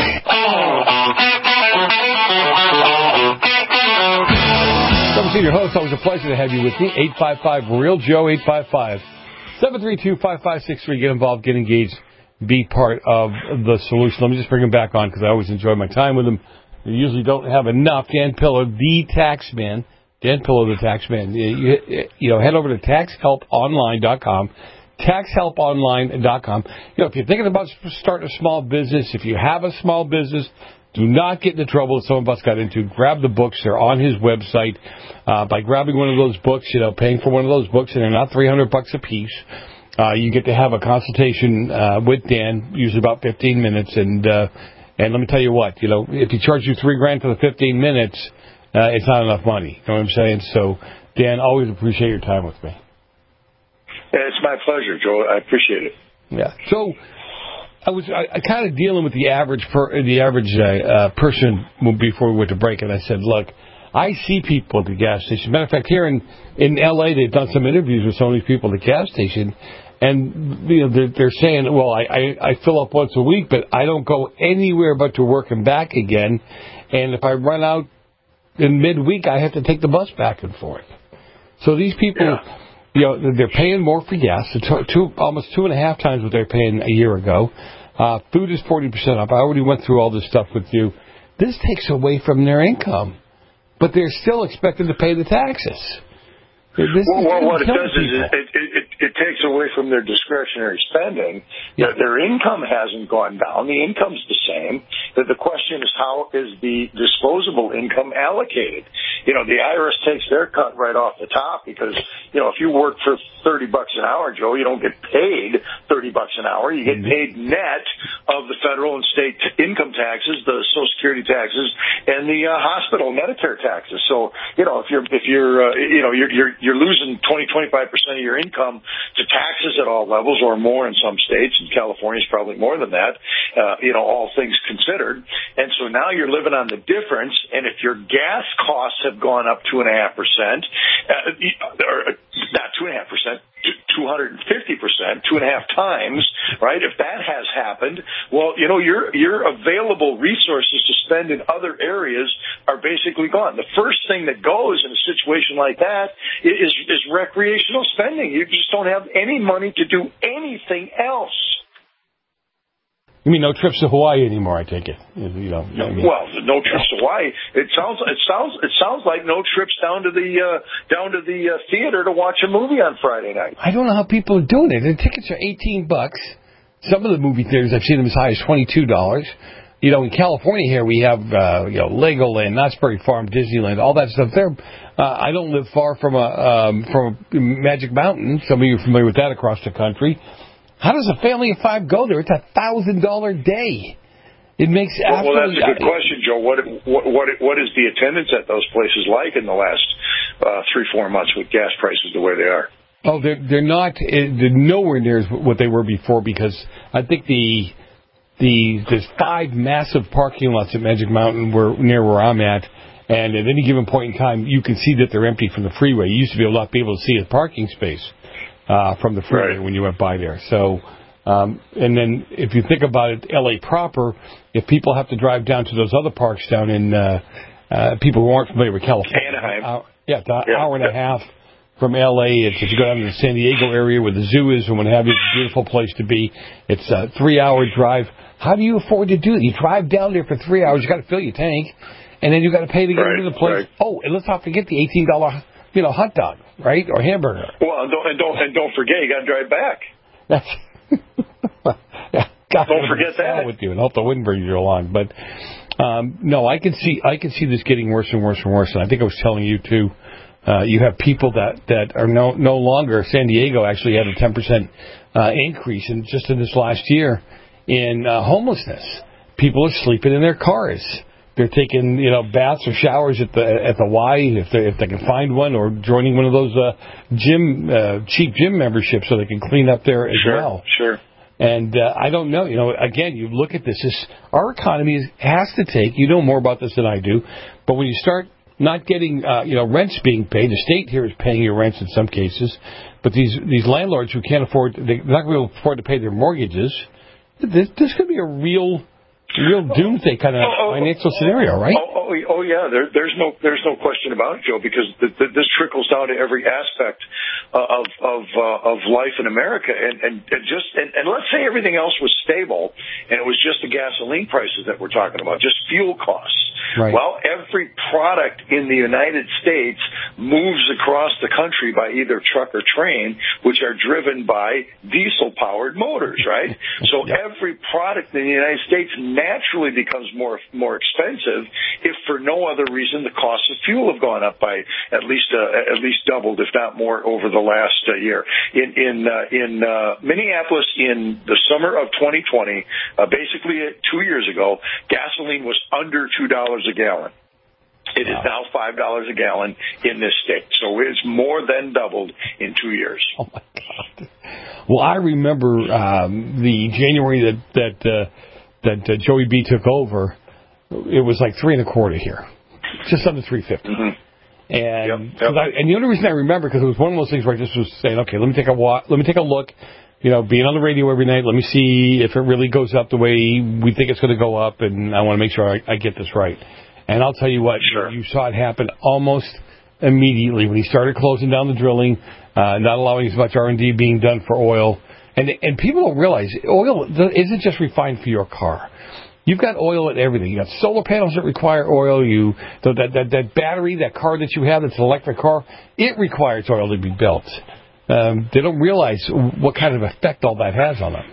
Double Senior Host, always a pleasure to have you with me. eight five five, real Joe, eight five five, seven three two, five five six three. Get involved, get engaged, be part of the solution. Let me just bring him back on because I always enjoy my time with him. We usually don't have enough. Dan Pillow, the tax man. Dan Pillow, the tax man. You, you, you know, head over to tax help online dot com. tax help online dot com. You know, if you're thinking about starting a small business, if you have a small business, do not get into trouble that some of us got into. Grab the books. They're on his website. Uh, by grabbing one of those books, you know, paying for one of those books, and they're not three hundred bucks a piece. Uh, you get to have a consultation uh, with Dan, usually about fifteen minutes, and uh, and let me tell you what, you know, if he charges you three grand for the fifteen minutes, uh, it's not enough money. You know what I'm saying? So, Dan, always appreciate your time with me. It's my pleasure, Joe. I appreciate it. Yeah. So, I was I, I kind of dealing with the average per, the average uh, uh, person before we went to break, and I said, look, I see people at the gas station. Matter of fact, here in, in L A, they've done some interviews with some of these people at the gas station, and you know they're, they're saying, well, I, I, I fill up once a week, but I don't go anywhere but to work and back again, and if I run out in midweek, I have to take the bus back and forth. So these people, yeah. you know, they're paying more for gas, two, two, almost two and a half times what they're paying a year ago. Uh, food is forty percent up. I already went through all this stuff with you. This takes away from their income, but they're still expected to pay the taxes. This well, well what it does people. is it, it, it, it takes away from their discretionary spending. Yeah. Their income hasn't gone down. The income's the same. That the question is, how is the disposable income allocated? You know, the I R S takes their cut right off the top because, you know, if you work for thirty bucks an hour, Joe, you don't get paid thirty bucks an hour. You get paid net of the federal and state income taxes, the Social Security taxes, and the uh, hospital Medicare taxes. So, you know, if you're, if you're, uh, you know, you're, you're, you're losing twenty, twenty-five percent of your income to taxes at all levels or more in some states, and California's probably more than that, uh, you know, all things considered. And so now you're living on the difference, and if your gas costs have gone up two and a half percent, or not two and a half percent, two hundred fifty percent, two and a half times, right? If that has happened, well, you know, your your available resources to spend in other areas are basically gone. The first thing that goes in a situation like that is, is recreational spending. You just don't have any money to do anything else. You mean no trips to Hawaii anymore? I take it. You know, no, I mean. Well, no trips to Hawaii. It sounds it sounds it sounds like no trips down to the uh, down to the uh, theater to watch a movie on Friday night. I don't know how people are doing it. The tickets are eighteen bucks. Some of the movie theaters I've seen them as high as twenty-two dollars. You know, in California here we have uh, you know Legoland, Knott's Berry Farm, Disneyland, all that stuff. There, uh, I don't live far from a um, from Magic Mountain. Some of you are familiar with that across the country. How does a family of five go there? It's a thousand dollar day. It makes well, well, that's a good uh, question, Joe. What what what what is the attendance at those places like in the last uh, three four months with gas prices the way they are? Oh, they're they're not they're nowhere near what they were before because I think the the there's five massive parking lots at Magic Mountain where near where I'm at, and at any given point in time you can see that they're empty from the freeway. You used to be able to be able to see a parking space uh, from the freeway right. when you went by there. So. Um, and then if you think about it, L A proper, if people have to drive down to those other parks down in, uh, uh, people who aren't familiar with California. Anaheim. Hour, yeah, it's an yeah, hour and yeah. a half from L A. It's, if you go down to the San Diego area where the zoo is and what have you, it's a beautiful place to be. It's a three-hour drive. How do you afford to do it? You drive down there for three hours, you got to fill your tank, and then you got to pay to get right, into the place. Right. Oh, and let's not forget the eighteen dollar, you know, hot dog, right, or hamburger. Well, and don't and don't, and don't forget you got to drive back. That's yeah, God, don't forget that with you, and hope the wind brings you along. But um, no, I can see I can see this getting worse and worse and worse. And I think I was telling you too. Uh, you have people that, that are no no longer. San Diego actually had a ten percent uh, increase in just in this last year in uh, homelessness. People are sleeping in their cars. They're taking, you know, baths or showers at the at the Y if they if they can find one, or joining one of those uh, gym uh, cheap gym memberships so they can clean up there as sure, well. Sure. And uh, I don't know, you know, again, you look at this. This our economy is, has to take. You know more about this than I do, but when you start not getting, uh, you know, rents being paid, the state here is paying your rents in some cases, but these these landlords who can't afford, they're not going to afford to pay their mortgages. This, this could be a real. Real doomsday kind of oh, oh, financial scenario, right? Oh, oh, oh yeah. There, there's no, there's no question about it, Joe. Because th- th- this trickles down to every aspect uh, of of uh, of life in America, and and, and just and, and let's say everything else was stable, and it was just the gasoline prices that we're talking about, just fuel costs. Right. Well, every product in the United States moves across the country by either truck or train, which are driven by diesel-powered motors, right? So yep. every product in the United States naturally becomes more more expensive if for no other reason the cost of fuel have gone up by at least uh, at least doubled, if not more, over the last uh, year. In in uh, in uh, Minneapolis in the summer of twenty twenty, uh, basically two years ago, gasoline was under two dollars a gallon. It wow. is now five dollars a gallon in this state, so it's more than doubled in two years. Oh my God! Well, I remember um, the January that that. Uh, that uh, Joey B took over, it was like three and a quarter here, just under three fifty. Mm-hmm. And yep, yep. I, and the only reason I remember, because it was one of those things where I just was saying, okay, let me take a walk, let me take a look, you know, being on the radio every night, let me see if it really goes up the way we think it's going to go up, and I want to make sure I, I get this right. And I'll tell you what, sure. you saw it happen almost immediately when he started closing down the drilling, uh, not allowing as much R and D being done for oil. And and people don't realize oil isn't just refined for your car. You've got oil in everything. You got solar panels that require oil. You that that that battery, that car that you have, that's an electric car, it requires oil to be built. Um, they don't realize what kind of effect all that has on them.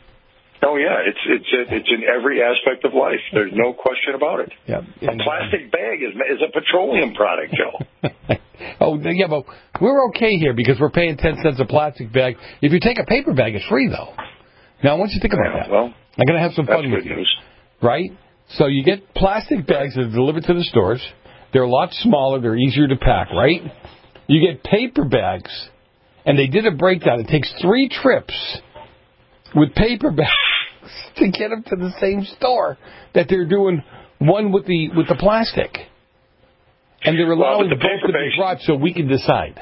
Oh yeah, it's it's it's in every aspect of life. There's no question about it. Yeah, a plastic bag is is a petroleum product, Joe. Oh yeah, but we're okay here because we're paying ten cents a plastic bag. If you take a paper bag, it's free though. Now I want you to think about yeah, that. Well, I'm going to have some fun with you, news. Right? So you get plastic bags that are delivered to the stores. They're a lot smaller. They're easier to pack. Right? You get paper bags, and they did a breakdown. It takes three trips with paper bags to get them to the same store that they're doing one with the with the plastic. And they're allowing well, the both to be brought so we can decide.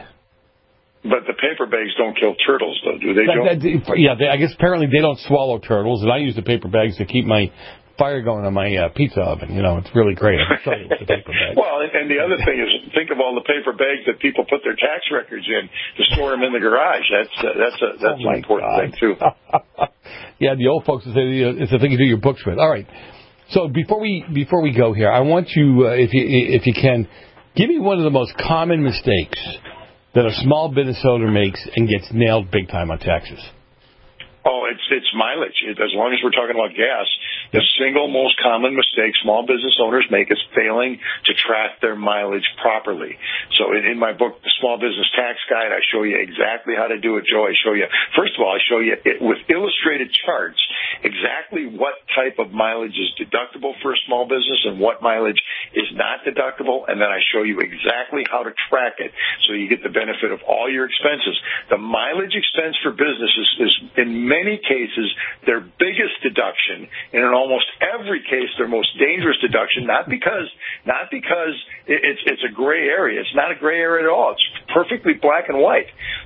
But the paper bags don't kill turtles, though, do they, that, Joe? That, yeah, they, I guess apparently they don't swallow turtles, and I use the paper bags to keep my fire going on my uh, pizza oven. You know, it's really great. I can show you with the paper bags. Well, and the other thing is, think of all the paper bags that people put their tax records in to store them in the garage. That's uh, that's a that's oh an important God. thing too. Yeah, the old folks will say you know, it's the thing you do your books with. All right. So before we before we go here, I want you, uh, if you if you can, give me one of the most common mistakes that a small business owner makes and gets nailed big time on taxes. Oh, it's it's mileage. It, as long as we're talking about gas, the single most common mistake small business owners make is failing to track their mileage properly. So in, in my book, The Small Business Tax Guide, I show you exactly how to do it, Joe. I show you, first of all, I show you it, with illustrated charts exactly what type of mileage is deductible for a small business and what mileage is not deductible, and then I show you exactly how to track it so you get the benefit of all your expenses. The mileage expense for businesses is, in many cases, their biggest deduction, and in almost every case, their most dangerous deduction, not because not because it's, it's a gray area. It's not a gray area at all. It's perfectly black and white.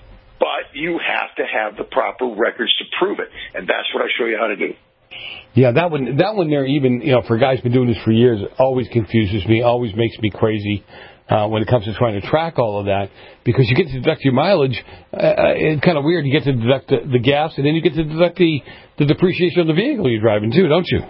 But you have to have the proper records to prove it, and that's what I show you how to do. Yeah, that one, that one there, even, you know, for a guy who's been doing this for years, always confuses me, always makes me crazy uh, when it comes to trying to track all of that, because you get to deduct your mileage. Uh, it's kind of weird. You get to deduct the, the gas, and then you get to deduct the, the depreciation of the vehicle you're driving, too, don't you?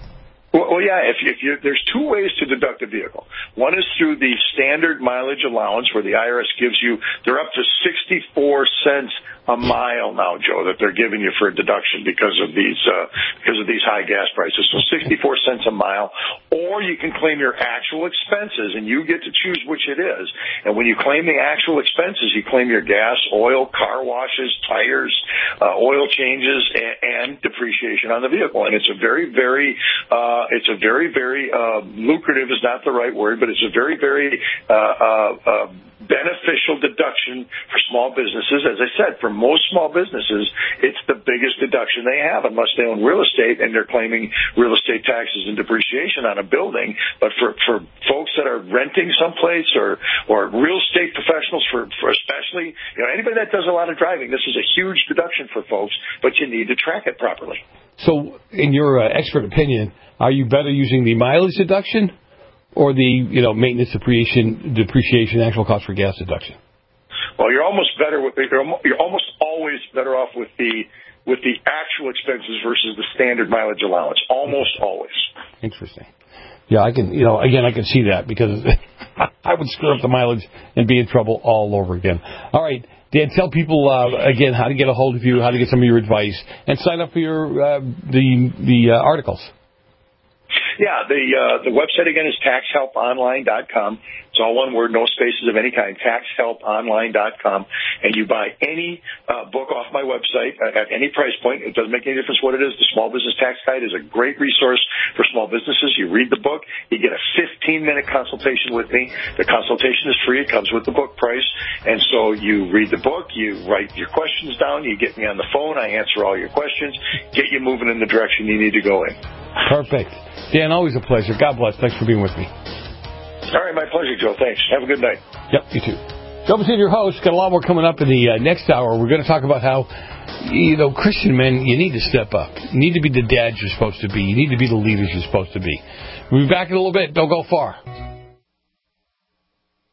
Well, well yeah, if you, if you, there's two ways to deduct a vehicle. One is through the standard mileage allowance, where the I R S gives you, they're up to sixty-four cents a mile now, Joe, that they're giving you for a deduction because of these uh, because of these high gas prices. So sixty-four cents a mile, or you can claim your actual expenses, and you get to choose which it is. And when you claim the actual expenses, you claim your gas, oil, car washes, tires, uh, oil changes, and, and depreciation on the vehicle. And it's a very, very uh, it's a very, very uh, lucrative is not the right word, but it's a very, very uh, uh, uh, beneficial deduction for small businesses. As I said, for most small businesses, it's the biggest deduction they have unless they own real estate and they're claiming real estate taxes and depreciation on a building. But for, for folks that are renting someplace or, or real estate professionals, for, for especially, you know, anybody that does a lot of driving, this is a huge deduction for folks, but you need to track it properly. So in your uh, expert opinion, are you better using the mileage deduction or the, you know, maintenance depreciation, depreciation, actual cost for gas deduction? Well, you're almost better with you're, you're almost always better off with the with the actual expenses versus the standard mileage allowance. Almost always. Interesting. Yeah, I can, you know, again, I can see that because I would screw up the mileage and be in trouble all over again. All right, Dan, tell people uh, again how to get a hold of you, how to get some of your advice, and sign up for your uh, the the uh, articles. Yeah, the uh, the website again is tax help online dot com. It's all one word, no spaces of any kind, tax help online dot com. And you buy any uh, book off my website at any price point. It doesn't make any difference what it is. The Small Business Tax Guide is a great resource for small businesses. You read the book, you get a fifteen-minute consultation with me. The consultation is free. It comes with the book price. And so you read the book, you write your questions down, you get me on the phone, I answer all your questions, get you moving in the direction you need to go in. Perfect. Dan, always a pleasure. God bless. Thanks for being with me. All right, my pleasure, Joe. Thanks. Have a good night. Yep, you too. Joe Messina, your host. Got a lot more coming up in the uh, next hour. We're going to talk about how, you know, Christian men, you need to step up. You need to be the dads you're supposed to be. You need to be the leaders you're supposed to be. We'll be back in a little bit. Don't go far.